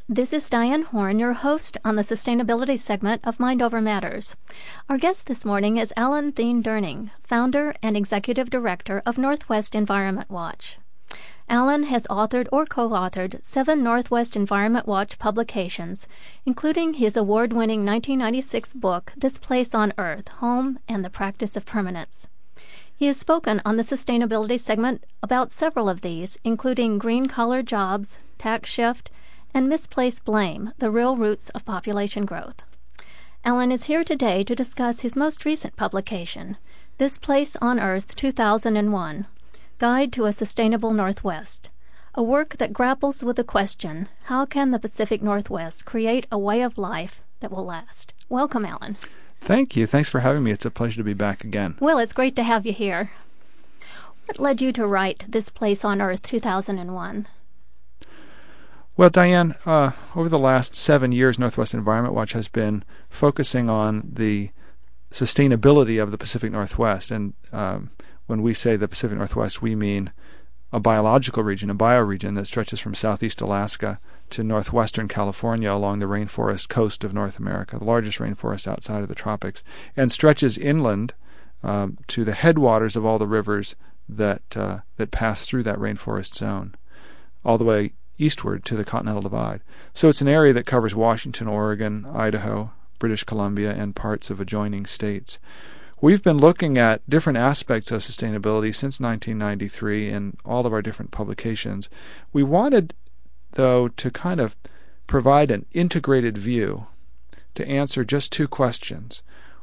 This is Diane Horn, your host on the sustainability segment of Mind Over Matters. Our guest this morning is Alan Thien Durning, founder and executive director of Northwest Environment Watch. Alan has authored or co-authored 7 Northwest Environment Watch publications, including his award-winning 1996 book, This Place on Earth, Home and the Practice of Permanence. He has spoken on the sustainability segment about several of these, including green-collar jobs, tax shift, and misplaced blame, the real roots of population growth. Alan is here today to discuss his most recent publication, This Place on Earth 2001, Guide to a Sustainable Northwest, a work that grapples with the question, how can the Pacific Northwest create a way of life that will last? Welcome, Alan. Thank you. Thanks for having me. It's a pleasure to be back again. Well, it's great to have you here. What led you to write This Place on Earth 2001? Well, Diane, over the last 7 years, Northwest Environment Watch has been focusing on the sustainability of the Pacific Northwest. And when we say the Pacific Northwest, we mean a biological region, a bioregion that stretches from southeast Alaska to northwestern California along the rainforest coast of North America, the largest rainforest outside of the tropics, and stretches inland to the headwaters of all the rivers that pass through that rainforest zone, all the way eastward to the Continental Divide. So it's an area that covers Washington, Oregon, Idaho, British Columbia, and parts of adjoining states. We've been looking at different aspects of sustainability since 1993 in all of our different publications. We wanted, though, to kind of provide an integrated view to answer just 2 questions.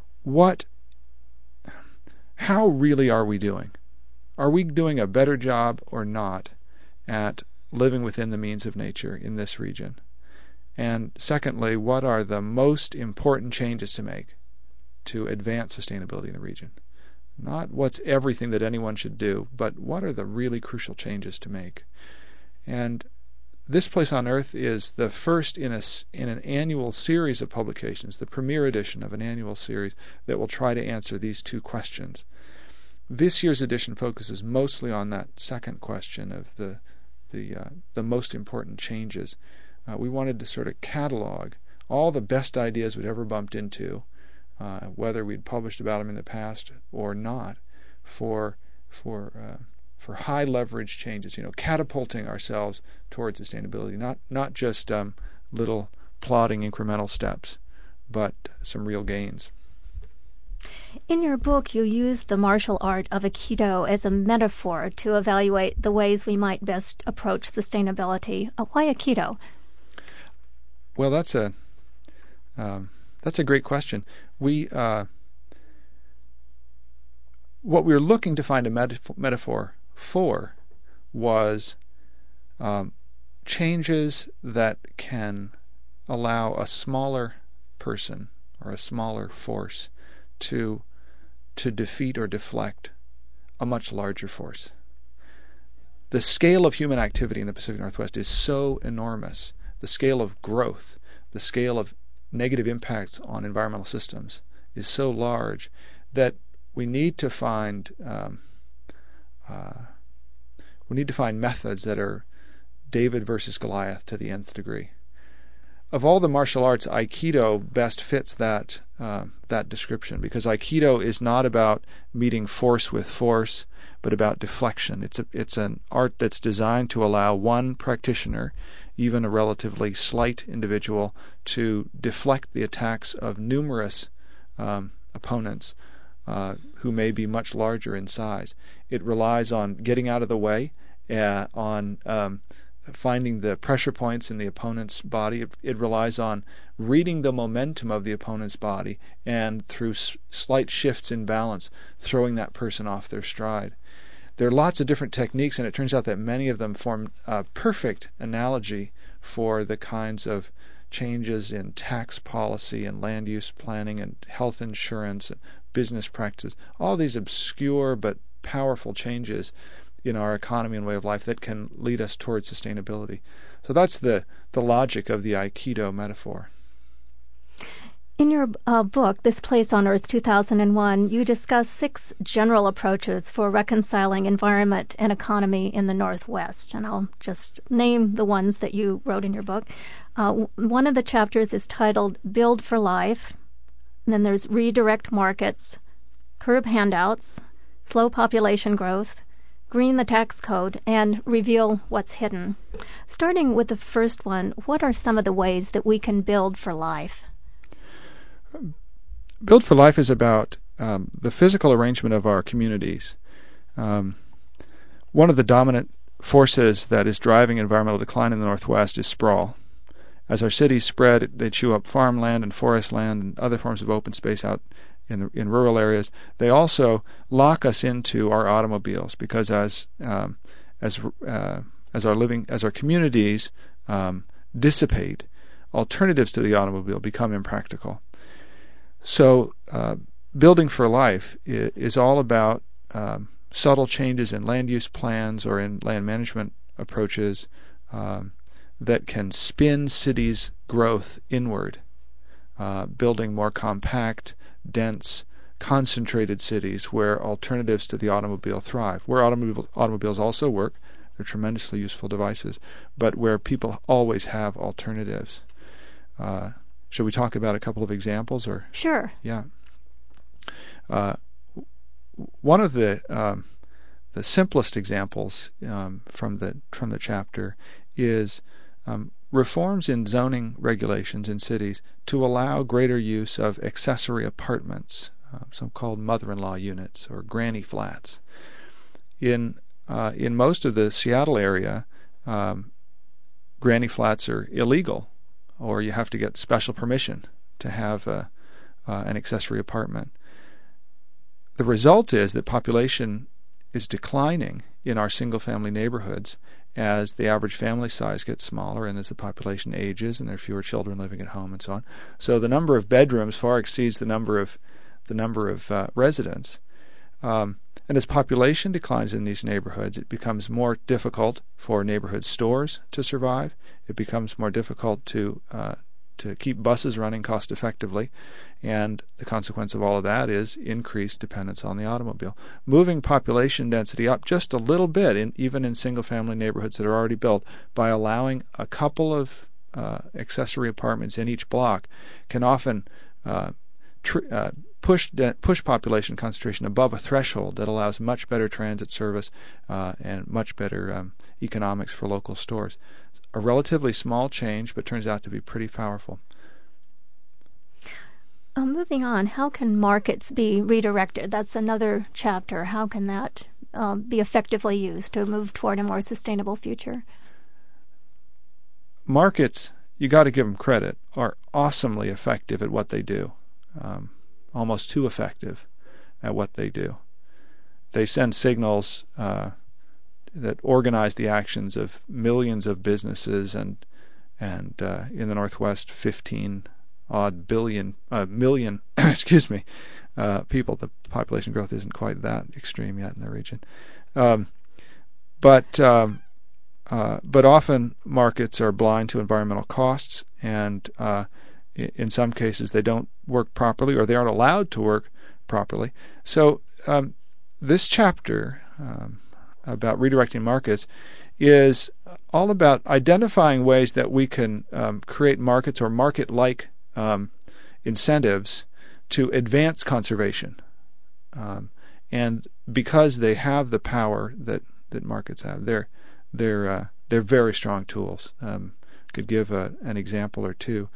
How really are we doing? Are we doing a better job or not at living within the means of nature in this region? And secondly, what are the most important changes to make to advance sustainability in the region? Not what's everything that anyone should do, but what are the really crucial changes to make? And This Place on Earth is the first in an annual series of publications, the premier edition of an annual series that will try to answer these 2 questions. This year's edition focuses mostly on that second question of the most important changes. We wanted to sort of catalog all the best ideas we'd ever bumped into, whether we'd published about them in the past or not, for high leverage changes, catapulting ourselves towards sustainability, not just little plodding incremental steps, but some real gains. In your book, you use the martial art of Aikido as a metaphor to evaluate the ways we might best approach sustainability. Why Aikido? Well, that's a great question. What we were looking to find a metaphor for was changes that can allow a smaller person or a smaller force to defeat or deflect a much larger force. The scale of human activity in the Pacific Northwest is so enormous. The scale of growth, the scale of negative impacts on environmental systems is so large that we need to find methods that are David versus Goliath to the nth degree. Of all the martial arts, Aikido best fits that description, because Aikido is not about meeting force with force, but about deflection. It's an art that's designed to allow one practitioner, even a relatively slight individual, to deflect the attacks of numerous opponents who may be much larger in size. It relies on getting out of the way, on finding the pressure points in the opponent's body. It relies on reading the momentum of the opponent's body, and through slight shifts in balance, throwing that person off their stride. There are lots of different techniques, and it turns out that many of them form a perfect analogy for the kinds of changes in tax policy and land use planning and health insurance and business practices, all these obscure but powerful changes in our economy and way of life that can lead us towards sustainability. So that's the logic of the Aikido metaphor. In your book, This Place on Earth 2001, you discuss 6 general approaches for reconciling environment and economy in the Northwest. And I'll just name the ones that you wrote in your book. One of the chapters is titled Build for Life. And then there's Redirect Markets, Curb Handouts, Slow Population Growth, Green the Tax Code, and Reveal What's Hidden. Starting with the first one, what are some of the ways that we can build for life? Build for Life is about the physical arrangement of our communities. One of the dominant forces that is driving environmental decline in the Northwest is sprawl. As our cities spread, they chew up farmland and forest land and other forms of open space out in rural areas. They also lock us into our automobiles because as our communities dissipate, alternatives to the automobile become impractical. So building for life is all about subtle changes in land use plans or in land management approaches that can spin cities' growth inward, building more compact, dense, concentrated cities where alternatives to the automobile thrive, where automobiles also work. They're tremendously useful devices, but where people always have alternatives. Should we talk about a couple of examples? Or Sure. Yeah. One of the simplest examples from the chapter is reforms in zoning regulations in cities to allow greater use of accessory apartments, some called mother-in-law units or granny flats. In most of the Seattle area, granny flats are illegal, or you have to get special permission to have an accessory apartment. The result is that population is declining in our single-family neighborhoods as the average family size gets smaller and as the population ages and there are fewer children living at home and so on. So the number of bedrooms far exceeds the number of residents. And as population declines in these neighborhoods, it becomes more difficult for neighborhood stores to survive. It becomes more difficult to keep buses running cost effectively, and the consequence of all of that is increased dependence on the automobile. Moving population density up just a little bit, even in single-family neighborhoods that are already built, by allowing a couple of accessory apartments in each block can often push population concentration above a threshold that allows much better transit service and much better economics for local stores. A relatively small change, but turns out to be pretty powerful. Moving on, how can markets be redirected? That's another chapter. How can that be effectively used to move toward a more sustainable future? Markets, you got to give them credit, are awesomely effective at what they do. Almost too effective at what they do. They send signals that organize the actions of millions of businesses and in the Northwest 15-odd million people. The population growth isn't quite that extreme yet in the region, but often markets are blind to environmental costs, and in some cases they don't work properly or they aren't allowed to work properly. So this chapter about redirecting markets is all about identifying ways that we can create markets or market-like incentives to advance conservation. And because they have the power that markets have, they're very strong tools. Could give an example or two.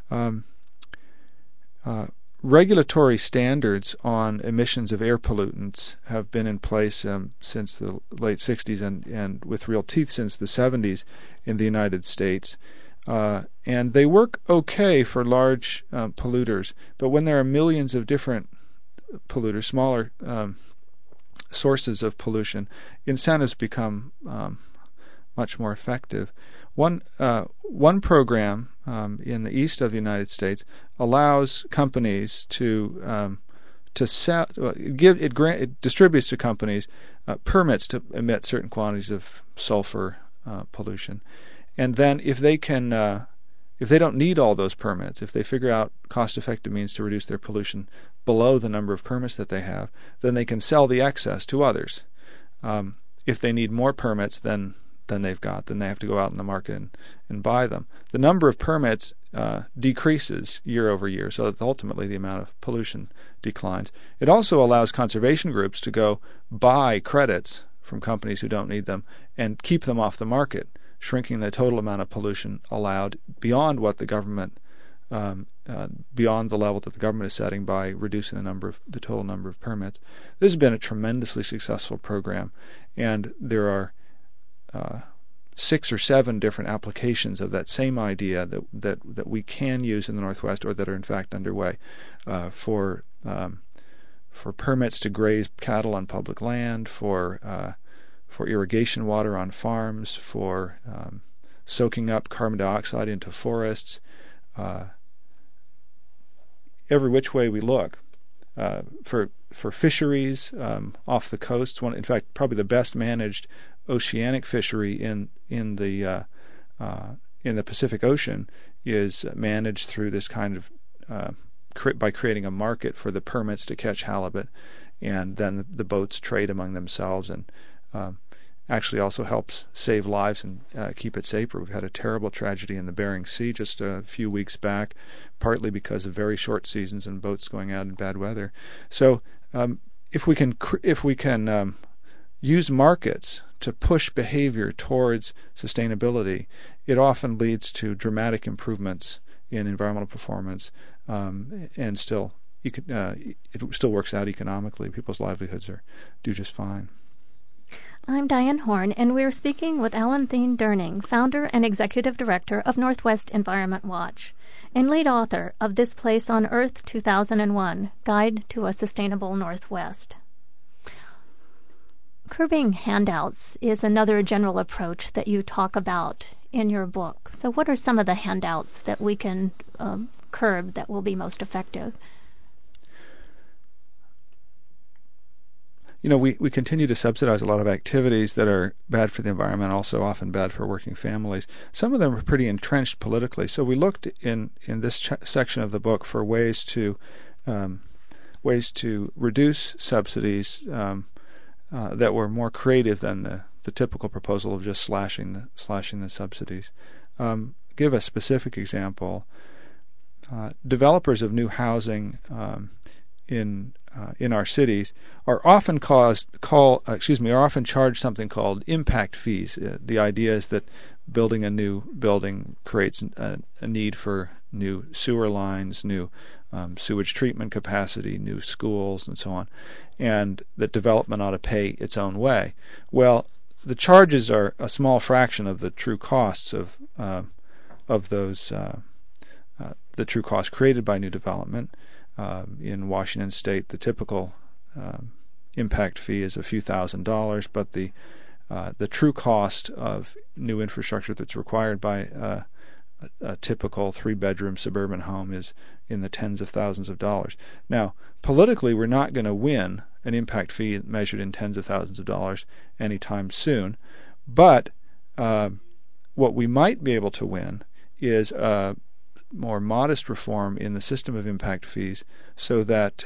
Regulatory standards on emissions of air pollutants have been in place since the late 60s and with real teeth since the 70s in the United States. And they work okay for large polluters, but when there are millions of different polluters, smaller sources of pollution, incentives become much more effective. One program in the east of the United States allows companies to sell. It distributes to companies permits to emit certain quantities of sulfur pollution, and then if they can if they don't need all those permits, if they figure out cost-effective means to reduce their pollution below the number of permits that they have, then they can sell the excess to others. If they need more permits than they've got, then they have to go out in the market and buy them. The number of permits decreases year over year, so that ultimately the amount of pollution declines. It also allows conservation groups to go buy credits from companies who don't need them and keep them off the market, shrinking the total amount of pollution allowed beyond what the government, beyond the level that the government is setting by reducing the total number of permits. This has been a tremendously successful program, and there are 6 or 7 different applications of that same idea that we can use in the Northwest, or that are in fact underway, for permits to graze cattle on public land, for irrigation water on farms, for soaking up carbon dioxide into forests. Every which way we look, for fisheries off the coast. In fact, probably the best managed oceanic fishery in the Pacific Ocean is managed through this kind of by creating a market for the permits to catch halibut, and then the boats trade among themselves, and actually also helps save lives and keep it safer. We've had a terrible tragedy in the Bering Sea just a few weeks back, partly because of very short seasons and boats going out in bad weather. So if we can use markets to push behavior towards sustainability, it often leads to dramatic improvements in environmental performance, and still it still works out economically. People's livelihoods do just fine. I'm Diane Horn, and we're speaking with Alan Thien Durning, founder and executive director of Northwest Environment Watch, and lead author of This Place on Earth 2001, Guide to a Sustainable Northwest. Curbing handouts is another general approach that you talk about in your book. So what are some of the handouts that we can curb that will be most effective? We continue to subsidize a lot of activities that are bad for the environment, also often bad for working families. Some of them are pretty entrenched politically. So we looked in this section of the book for ways to reduce subsidies that were more creative than the typical proposal of just slashing the subsidies. Give a specific example. Developers of new housing in our cities are often charged something called impact fees. The idea is that building a new building creates a need for new sewer lines, new sewage treatment capacity, new schools, and so on, and that development ought to pay its own way. Well, the charges are a small fraction of the true costs of those the true costs created by new development. In Washington State, the typical impact fee is a few $1,000s, but the true cost of new infrastructure that's required by a typical 3-bedroom suburban home is in the tens of thousands of dollars. Now, politically, we're not going to win an impact fee measured in tens of thousands of dollars anytime soon, but what we might be able to win is more modest reform in the system of impact fees, so that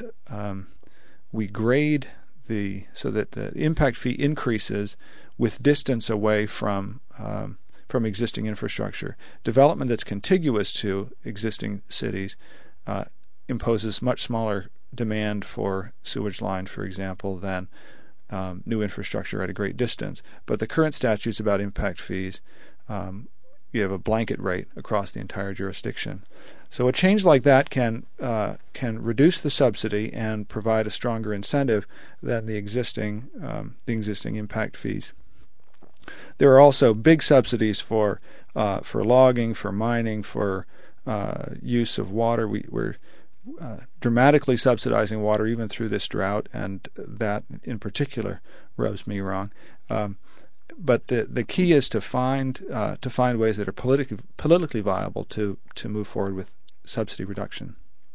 we grade so that the impact fee increases with distance away from existing infrastructure. Development that's contiguous to existing cities imposes much smaller demand for sewage lines, for example, than new infrastructure at a great distance. But the current statutes about impact fees, you have a blanket rate across the entire jurisdiction. So a change like that can reduce the subsidy and provide a stronger incentive than the existing impact fees. There are also big subsidies for logging, for mining, for use of water. We're dramatically subsidizing water even through this drought, and that in particular rubs me wrong. But the key is to find ways that are politically viable to move forward with subsidy reduction.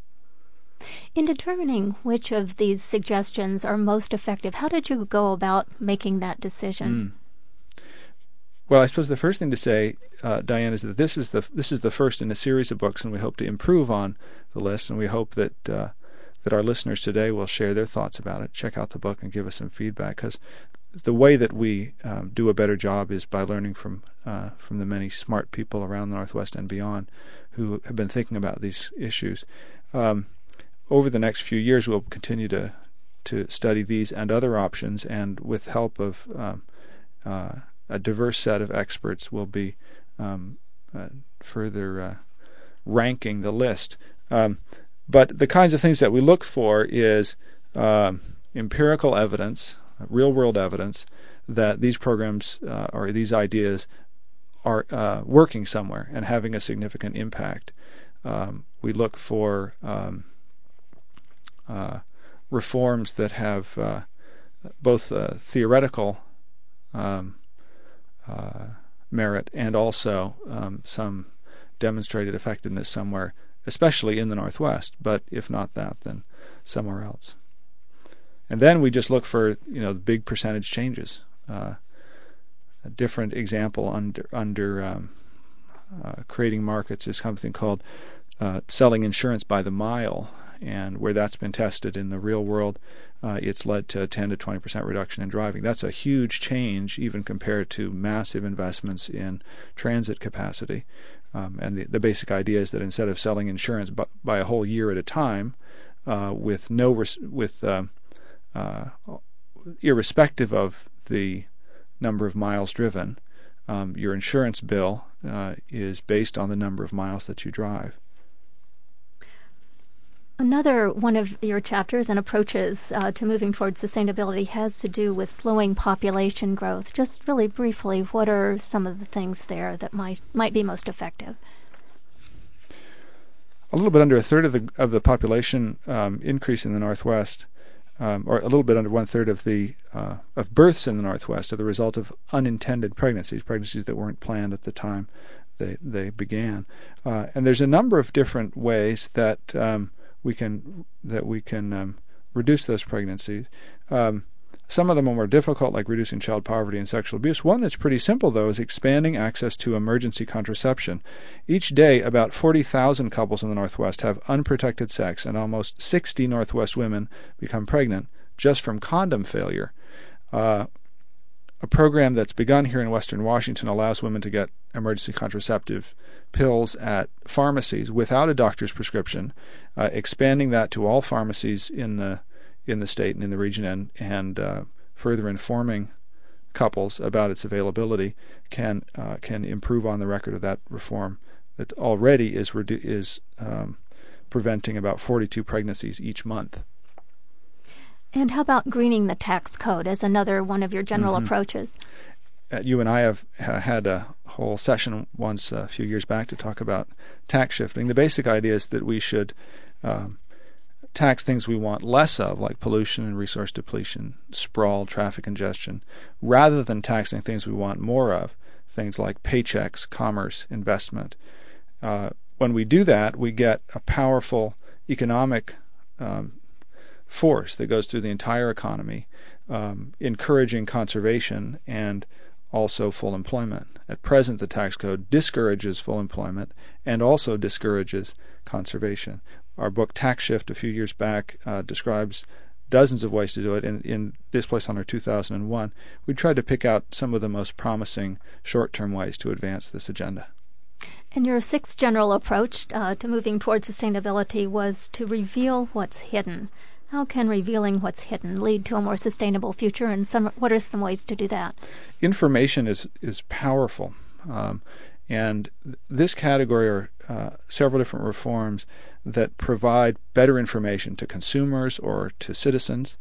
In determining which of these suggestions are most effective, how did you go about making that decision? Well, I suppose the first thing to say, Diane, is that this is the first in a series of books, and we hope to improve on the list, and we hope that our listeners today will share their thoughts about it, check out the book, and give us some feedback. Because the way that we do a better job is by learning from the many smart people around the Northwest and beyond who have been thinking about these issues. Over the next few years, we'll continue to study these and other options, and with help of a diverse set of experts, will be further ranking the list. But the kinds of things that we look for is empirical evidence, real-world evidence, that these programs or these ideas are working somewhere and having a significant impact. We look for reforms that have both theoretical merit and also some demonstrated effectiveness somewhere, especially in the Northwest, but if not that, then somewhere else. And then we just look for big percentage changes. A different example under creating markets is something called selling insurance by the mile, and where that's been tested in the real world, it's led to a 10 to 20% reduction in driving. That's a huge change, even compared to massive investments in transit capacity. And the basic idea is that instead of selling insurance by a whole year at a time, irrespective of the number of miles driven, your insurance bill is based on the number of miles that you drive. Another one of your chapters and approaches to moving towards sustainability has to do with slowing population growth. Just really briefly, what are some of the things there that might be most effective? A little bit under a third of the population increase in the Northwest, or a little bit under 1/3 of births in the Northwest, are the result of unintended pregnancies that weren't planned at the time they began. And there's a number of different ways that we can reduce those pregnancies. Some of them are more difficult, like reducing child poverty and sexual abuse. One that's pretty simple, though, is expanding access to emergency contraception. Each day, about 40,000 couples in the Northwest have unprotected sex, and almost 60 Northwest women become pregnant just from condom failure. A program that's begun here in Western Washington allows women to get emergency contraceptive pills at pharmacies without a doctor's prescription, expanding that to all pharmacies in the state and in the region, and further informing couples about its availability can improve on the record of that reform that already is preventing about 42 pregnancies each month. And how about greening the tax code as another one of your general approaches? You and I have had a whole session once a few years back to talk about tax shifting. The basic idea is that we should tax things we want less of, like pollution and resource depletion, sprawl, traffic congestion, rather than taxing things we want more of, things like paychecks, commerce, investment. When we do that, we get a powerful economic force that goes through the entire economy, encouraging conservation and also full employment. At present, the tax code discourages full employment and also discourages conservation. Our book Tax Shift a few years back describes dozens of ways to do it. In this place on our 2001, we tried to pick out some of the most promising short-term ways to advance this agenda. And your sixth general approach to moving towards sustainability was to reveal what's hidden. How can revealing what's hidden lead to a more sustainable future, and what are some ways to do that? Information is powerful, and this category are several different reforms that provide better information to consumers or to citizens,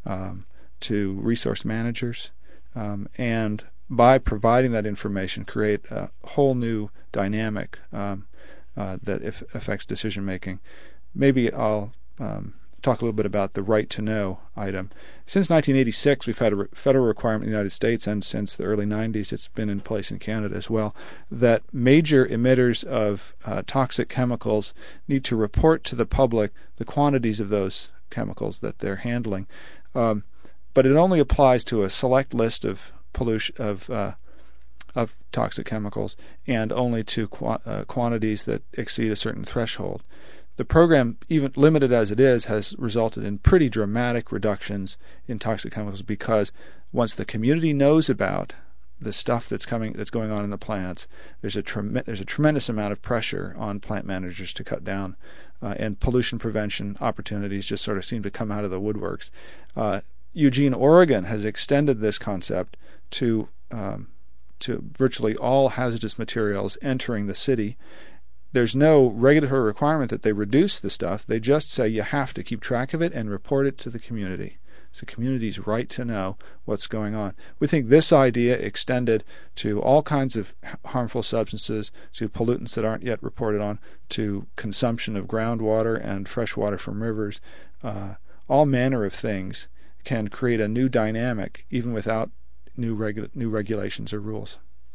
to resource managers, and by providing that information create a whole new dynamic that affects decision making. Maybe I'll talk a little bit about the right to know item. Since 1986, we've had a federal requirement in the United States, and since the early 90s, it's been in place in Canada as well, that major emitters of toxic chemicals need to report to the public the quantities of those chemicals that they're handling. But it only applies to a select list of of toxic chemicals, and only to quantities that exceed a certain threshold. The program, even limited as it is, has resulted in pretty dramatic reductions in toxic chemicals, because once the community knows about the stuff that's going on in the plants, there's a tremendous amount of pressure on plant managers to cut down, and pollution prevention opportunities just sort of seem to come out of the woodworks. Eugene, Oregon, has extended this concept to virtually all hazardous materials entering the city. There's no regulatory requirement that they reduce the stuff. They just say you have to keep track of it and report it to the community. It's the community's right to know what's going on. We think this idea extended to all kinds of harmful substances, to pollutants that aren't yet reported on, to consumption of groundwater and fresh water from rivers, all manner of things can create a new dynamic even without new regulations or rules.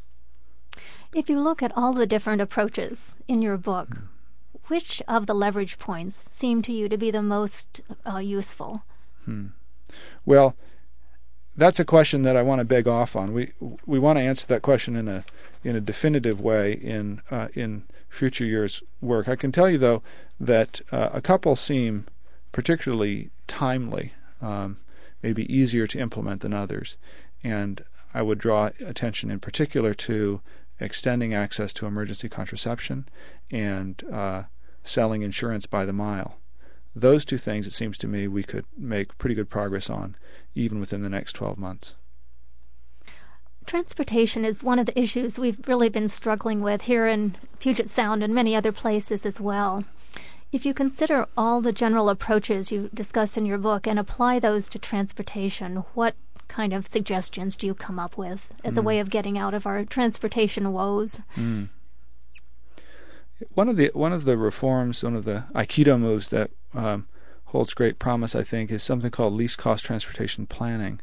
If you look at all the different approaches in your book, which of the leverage points seem to you to be the most useful? Well, that's a question that I want to beg off on. We want to answer that question in a definitive way in future years' work. I can tell you, though, that a couple seem particularly timely, maybe easier to implement than others, and I would draw attention in particular to extending access to emergency contraception and selling insurance by the mile. Those two things, it seems to me, we could make pretty good progress on even within the next 12 months. Transportation is one of the issues we've really been struggling with here in Puget Sound and many other places as well. If you consider all the general approaches you discuss in your book and apply those to transportation, what kind of suggestions do you come up with as a way of getting out of our transportation woes? One of the reforms, one of the Aikido moves that holds great promise, I think, is something called least cost transportation planning.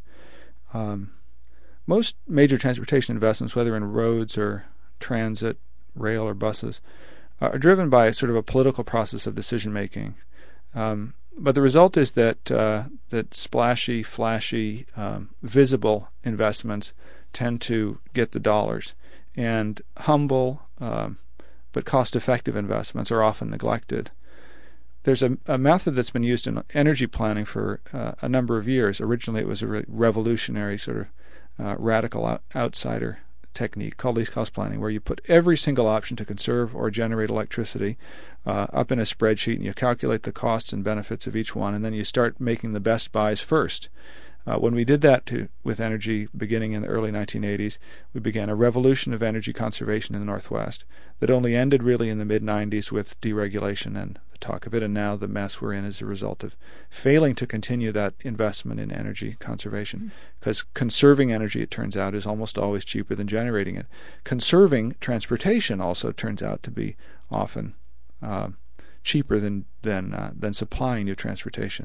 Most major transportation investments, whether in roads or transit, rail or buses, are driven by sort of a political process of decision making. But the result is that splashy, flashy, visible investments tend to get the dollars, and humble but cost-effective investments are often neglected. There's a method that's been used in energy planning for a number of years. Originally, it was a revolutionary sort of radical outsider technique called least cost planning, where you put every single option to conserve or generate electricity up in a spreadsheet, and you calculate the costs and benefits of each one, and then you start making the best buys first. When we did that with energy beginning in the early 1980s, we began a revolution of energy conservation in the Northwest that only ended really in the mid-90s with deregulation and the talk of it, and now the mess we're in is a result of failing to continue that investment in energy conservation. Because conserving energy, it turns out, is almost always cheaper than generating it. Conserving transportation also turns out to be often cheaper than supplying new transportation.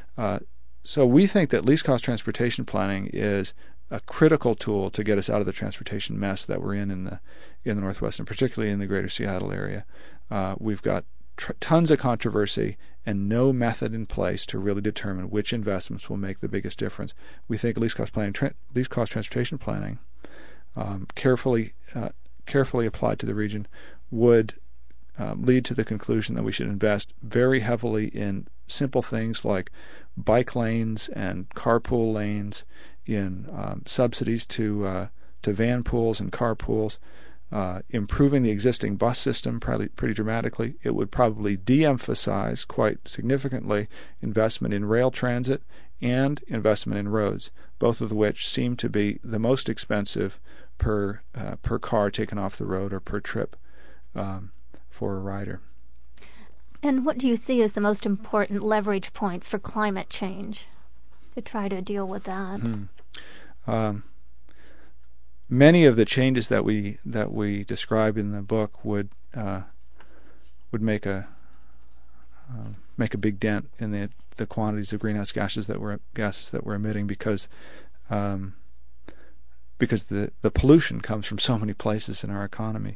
So we think that least cost transportation planning is a critical tool to get us out of the transportation mess that we're in the Northwest, and particularly in the greater Seattle area. We've got tons of controversy and no method in place to really determine which investments will make the biggest difference. We think least cost transportation planning, carefully applied to the region, would lead to the conclusion that we should invest very heavily in simple things like bike lanes and carpool lanes, in subsidies to van pools and car pools, improving the existing bus system pretty dramatically. It would probably de-emphasize quite significantly investment in rail transit and investment in roads, both of which seem to be the most expensive per car taken off the road or per trip for a rider. And what do you see as the most important leverage points for climate change to try to deal with that? Many of the changes that we describe in the book would make a big dent in the quantities of greenhouse gases that we're emitting, because the pollution comes from so many places in our economy.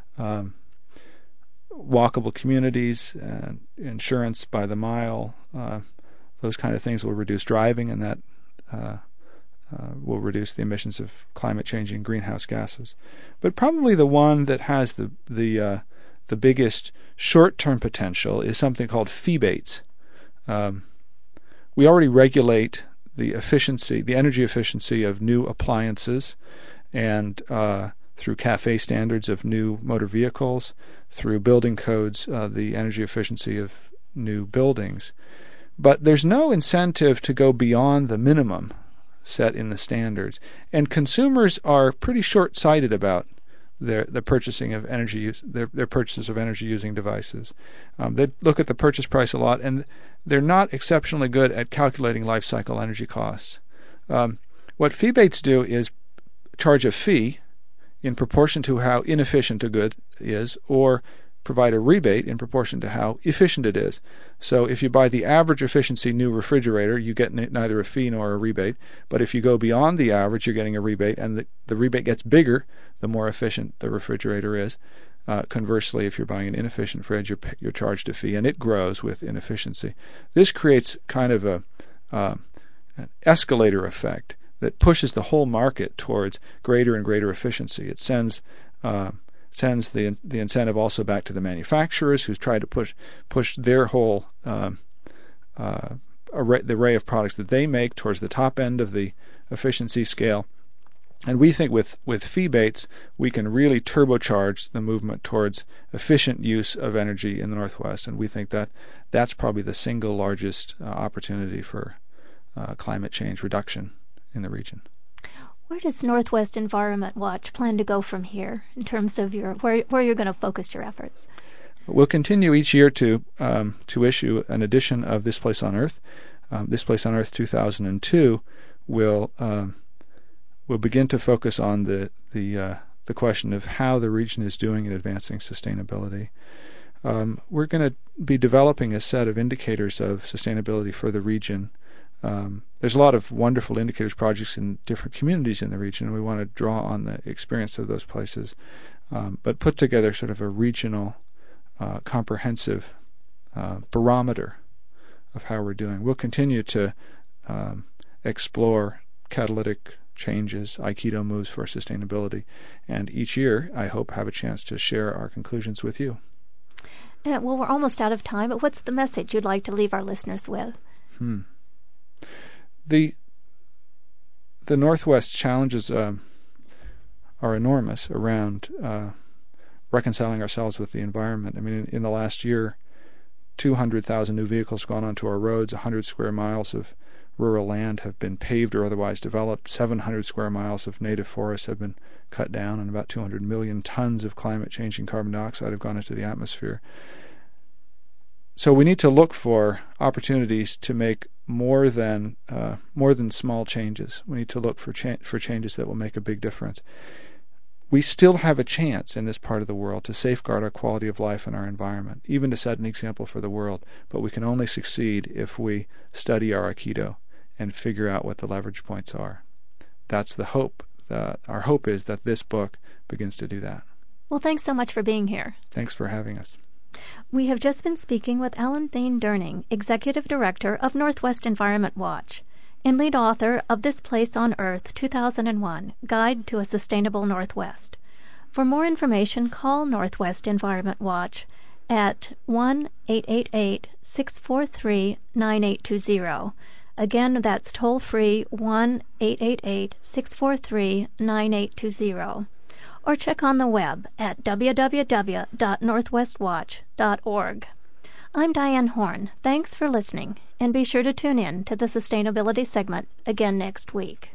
Walkable communities, insurance by the mile, those kind of things will reduce driving, and will reduce the emissions of climate-changing greenhouse gases. But probably the one that has the biggest short-term potential is something called feebates. We already regulate the energy efficiency of new appliances, and through CAFE standards of new motor vehicles, through building codes, the energy efficiency of new buildings. But there's no incentive to go beyond the minimum set in the standards, and consumers are pretty short-sighted about the purchasing of energy use, their purchases of energy-using devices. They look at the purchase price a lot, and they're not exceptionally good at calculating life cycle energy costs. What feebates do is charge a fee in proportion to how inefficient a good is, or provide a rebate in proportion to how efficient it is. So if you buy the average efficiency new refrigerator, you get neither a fee nor a rebate. But if you go beyond the average, you're getting a rebate, and the rebate gets bigger the more efficient the refrigerator is. Conversely, if you're buying an inefficient fridge, you're charged a fee, and it grows with inefficiency. This creates kind of an escalator effect that pushes the whole market towards greater and greater efficiency. It sends the incentive also back to the manufacturers, who's tried to push their whole the array of products that they make towards the top end of the efficiency scale. And we think with feebates we can really turbocharge the movement towards efficient use of energy in the Northwest, and we think that that's probably the single largest opportunity for climate change reduction in the region. Where does Northwest Environment Watch plan to go from here in terms of where you're going to focus your efforts? We'll continue each year to issue an edition of This Place on Earth. This Place on Earth 2002 will begin to focus on the question of how the region is doing in advancing sustainability. We're going to be developing a set of indicators of sustainability for the region. There's a lot of wonderful indicators projects in different communities in the region, and we want to draw on the experience of those places, but put together sort of a regional, comprehensive barometer of how we're doing. We'll continue to explore catalytic changes, Aikido moves for sustainability, and each year, I hope, have a chance to share our conclusions with you. Well, we're almost out of time, but what's the message you'd like to leave our listeners with? The Northwest challenges are enormous around reconciling ourselves with the environment. I mean, in the last year, 200,000 new vehicles have gone onto our roads, 100 square miles of rural land have been paved or otherwise developed, 700 square miles of native forests have been cut down, and about 200 million tons of climate-changing carbon dioxide have gone into the atmosphere. So we need to look for opportunities to make more than small changes. We need to look for changes that will make a big difference. We still have a chance in this part of the world to safeguard our quality of life and our environment, even to set an example for the world. But we can only succeed if we study our Aikido and figure out what the leverage points are. That's the hope. Our hope is that this book begins to do that. Well, thanks so much for being here. Thanks for having us. We have just been speaking with Alan Thien Durning, Executive Director of Northwest Environment Watch, and lead author of This Place on Earth 2001, Guide to a Sustainable Northwest. For more information, call Northwest Environment Watch at 1-888-643-9820. Again, that's toll-free 1-888-643-9820. Or check on the web at www.northwestwatch.org. I'm Diane Horn. Thanks for listening, and be sure to tune in to the Sustainability segment again next week.